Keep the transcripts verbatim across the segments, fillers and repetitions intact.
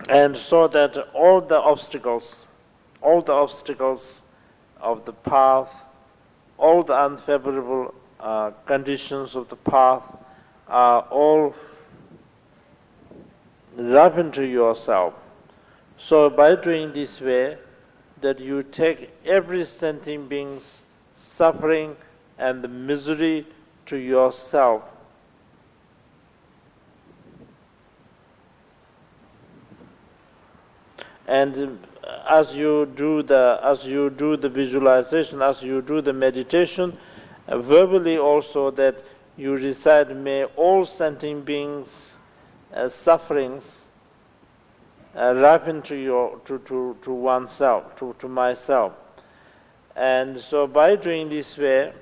And so that all the obstacles, all the obstacles of the path, all the unfavorable uh, conditions of the path are all rub into yourself. So by doing this way, that you take every sentient being's suffering and the misery to yourself. And as you do the as you do the visualization, as you do the meditation, uh, verbally also that you recite, may all sentient beings' uh, sufferings uh, ripen to your to, to, to oneself, to, to myself. And so by doing this way,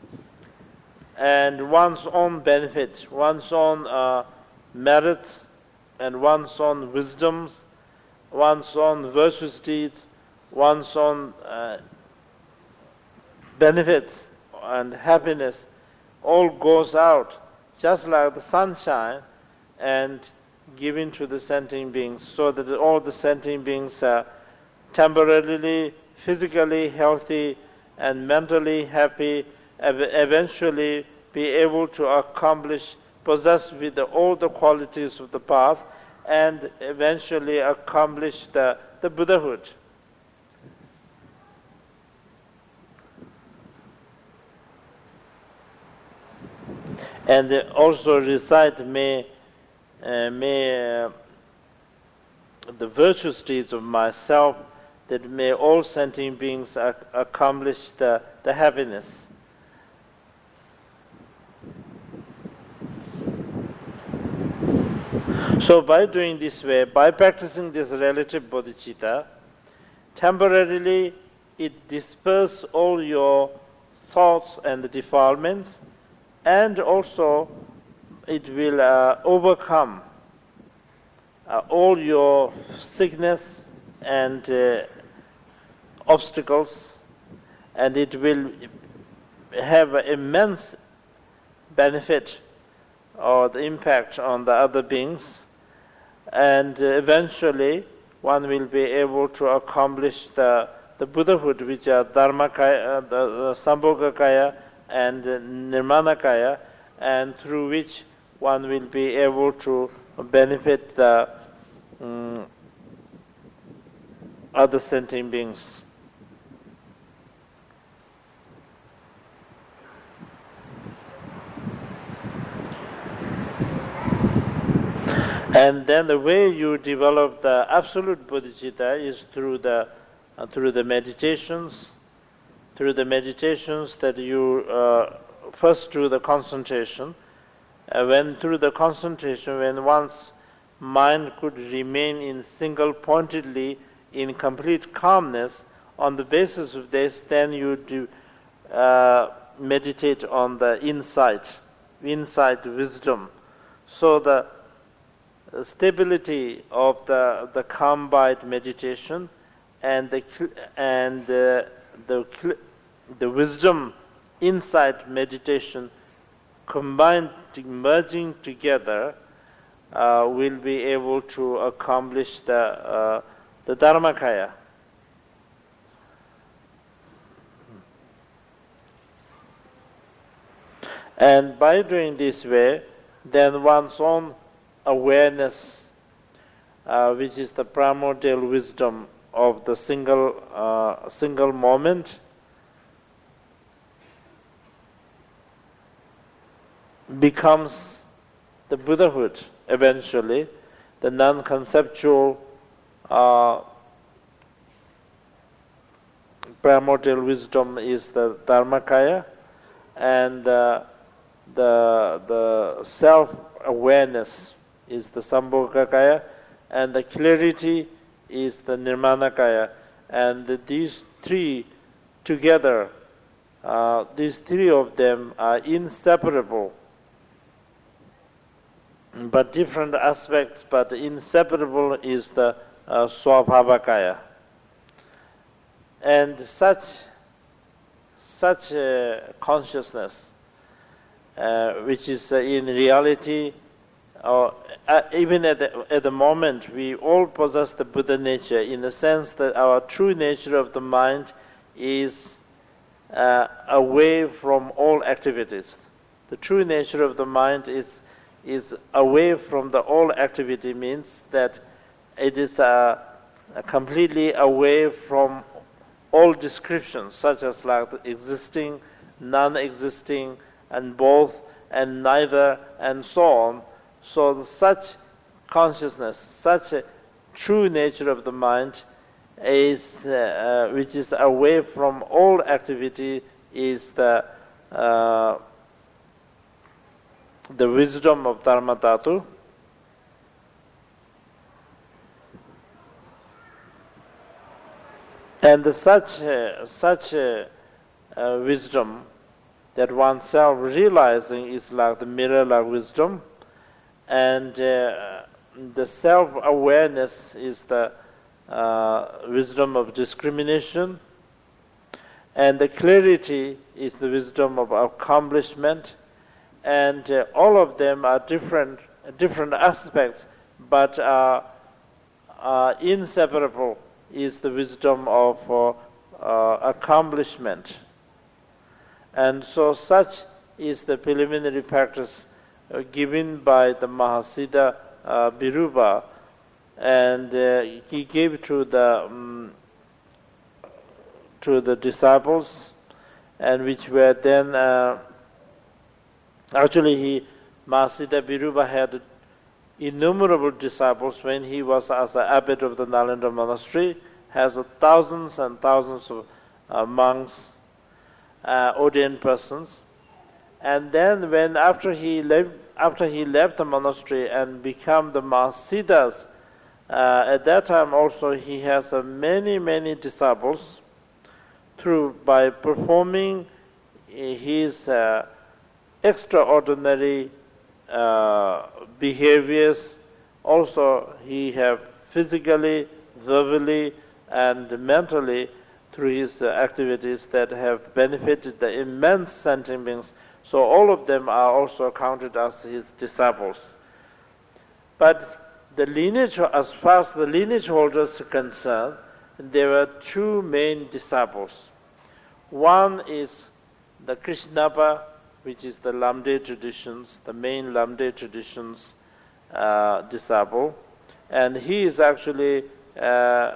and one's own benefit, one's own uh, merit, and one's own wisdoms, one's own virtuous deeds, one's own uh, benefits and happiness all goes out just like the sunshine and given to the sentient beings, so that all the sentient beings are temporarily, physically healthy and mentally happy, ev- eventually be able to accomplish, possess with the, all the qualities of the path, and eventually accomplish the, the Buddhahood. And also recite, may, uh, may uh, the virtuous deeds of myself, that may all sentient beings ac- accomplish the, the happiness. So by doing this way, by practicing this relative bodhicitta, temporarily it disperses all your thoughts and defilements, and also it will uh, overcome uh, all your sickness and uh, obstacles, and it will have immense benefit or the impact on the other beings, and uh, eventually one will be able to accomplish the, the Buddhahood, which are Dharmakaya, uh, the, the Sambhogakaya and uh, Nirmanakaya, and through which one will be able to benefit the um, other sentient beings. And then the way you develop the absolute bodhicitta is through the uh, through the meditations, through the meditations that you uh, first do the concentration. Uh, when through the concentration, when one's mind could remain in single-pointedly in complete calmness, on the basis of this, then you do uh, meditate on the insight, insight wisdom. So the stability of the the combined meditation and the and uh, the the wisdom insight meditation combined, merging together, uh, will be able to accomplish the uh, the Dharmakaya. And by doing this way, then one's own awareness, uh, which is the primordial wisdom of the single uh, single moment, becomes the Buddhahood eventually. The non-conceptual uh, primordial wisdom is the Dharmakaya, and uh, the the self-awareness is the Sambhogakaya, and the clarity is the Nirmanakaya. And these three together, uh, these three of them are inseparable, but different aspects, but inseparable is the uh, Swabhavakaya. And such such uh, consciousness, uh, which is uh, in reality or uh, even at the, at the moment, we all possess the Buddha nature in the sense that our true nature of the mind is uh, away from all activities. The true nature of the mind is is away from the all activity, means that it is uh, completely away from all descriptions, such as like existing, non-existing, and both, and neither, and so on. So such consciousness, such a true nature of the mind, is uh, uh, which is away from all activity, is the uh, the wisdom of Dharma Dhatu. And the such uh, such uh, uh, wisdom that oneself realizing is like the mirror-like wisdom, and uh, the self-awareness is the uh, wisdom of discrimination, and the clarity is the wisdom of accomplishment, and uh, all of them are different different aspects, but are, are inseparable. Is the wisdom of uh, uh, accomplishment. And so such is the preliminary practice uh, given by the Mahasiddha uh, Virupa, and uh, he gave to the um, to the disciples, and which were then uh, actually he Mahasiddha Virupa had innumerable disciples when he was as an abbot of the Nalanda monastery, has thousands and thousands of uh, monks, uh, ordained persons, and then when after he left, after he left the monastery and became the Mahasiddhas, uh, at that time also he has uh, many many disciples through by performing his uh, extraordinary Uh, behaviors. Also, he have physically, verbally, and mentally through his uh, activities that have benefited the immense sentient beings. So all of them are also counted as his disciples. But the lineage, as far as the lineage holders are concerned, there were two main disciples. One is the Krishnapa, which is the Lamde traditions, the main Lamde traditions uh, disciple, and he is actually uh,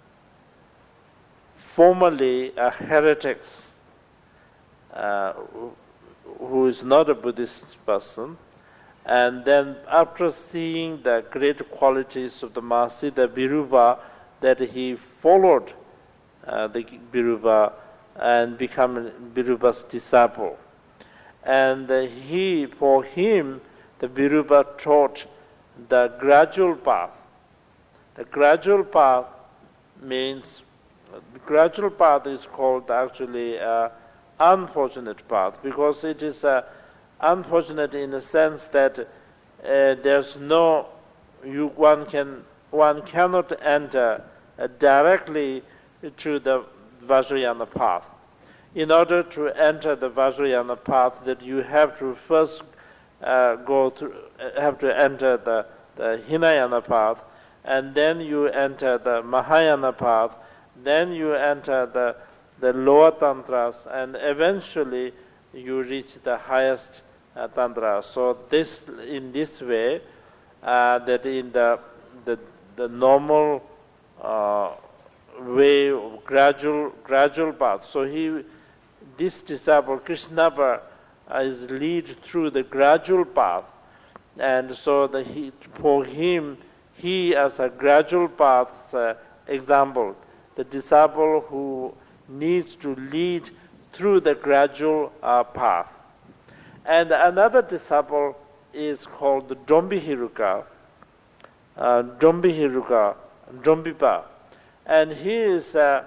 formerly a heretic, uh, who is not a Buddhist person, and then after seeing the great qualities of the Mahasiddha Virupa, that he followed uh, the Virupa and become Virupa's disciple. And uh, he, for him, the Virupa taught the gradual path. The gradual path means, the gradual path is called actually uh, unfortunate path, because it is uh, unfortunate in the sense that uh, there's no, you one can one cannot enter uh, directly to the Vajrayana path. In order to enter the Vajrayana path, that you have to first uh, go through, have to enter the, the Hinayana path, and then you enter the Mahayana path, then you enter the the lower tantras, and eventually you reach the highest uh, tantra. So this, in this way, uh, that in the the the normal uh, way, of gradual gradual path. So he. This disciple, Krishnapa, is lead through the gradual path, and so the, he, for him, he as a gradual path uh, example, the disciple who needs to lead through the gradual uh, path. And another disciple is called the Dombihiruka, uh, Dombihiruka, Dombipa, and he is a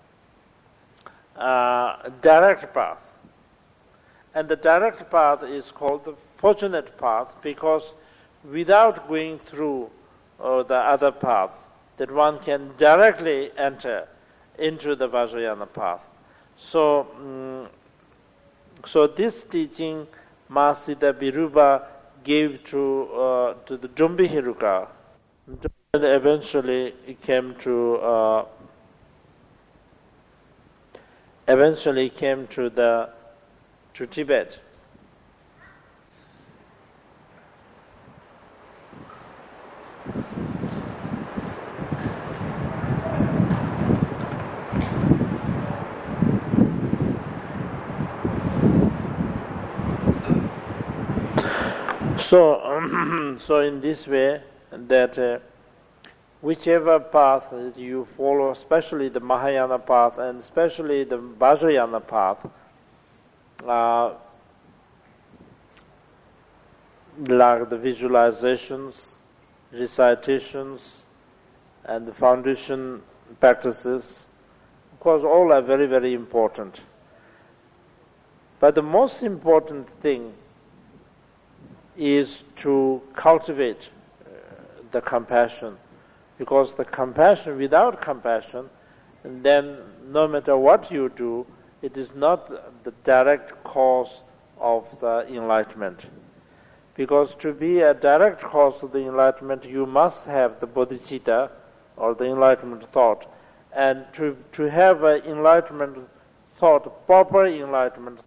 Uh, direct path. And the direct path is called the fortunate path, because without going through uh, the other paths, that one can directly enter into the Vajrayana path. So, um, so this teaching Mahasiddha Virupa gave to uh, to the Jumbi Hiruka, and eventually it came to uh, eventually came to the to Tibet. So, so in this way, that uh, whichever path that you follow, especially the Mahayana path and especially the Vajrayana path, uh, like the visualizations, recitations, and the foundation practices, of course, all are very, very important. But the most important thing is to cultivate uh, the compassion, because the compassion, without compassion, then no matter what you do, it is not the direct cause of the enlightenment. Because to be a direct cause of the enlightenment, you must have the bodhicitta, or the enlightenment thought. And to, to have an enlightenment thought, proper enlightenment